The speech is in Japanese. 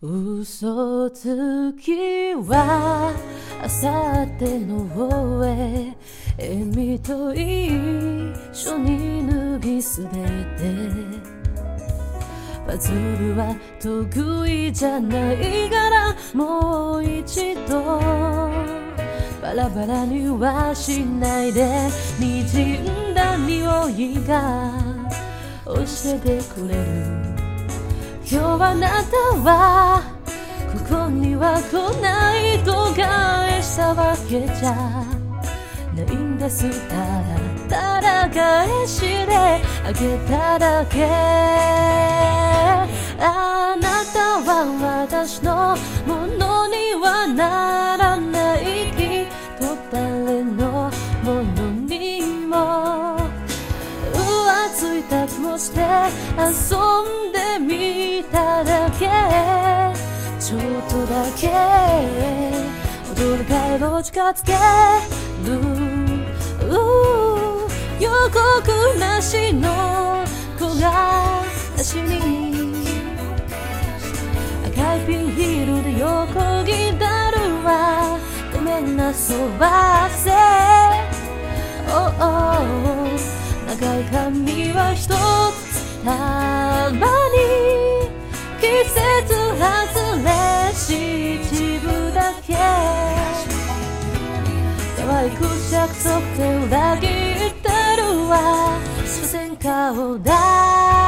嘘つきはあさっての方へ笑みと一緒に脱ぎ捨ててパズルは得意じゃないからもう一度バラバラにはしないで滲んだ匂いが教えてくれる今日あなたはここには来ないと返したわけじゃないんですただ返しであげただけあなたは私のものにはならないきっと誰のものにも浮ついた気持ちで遊んでみただけちょっとだけ踊る回路を近づける予告なしの木枯らしに赤いピンヒールで横切ったるわごめんなそばせ長い髪は一つ束に季節外れ七分だけ可愛く約束で裏切ってるわ所詮顔だ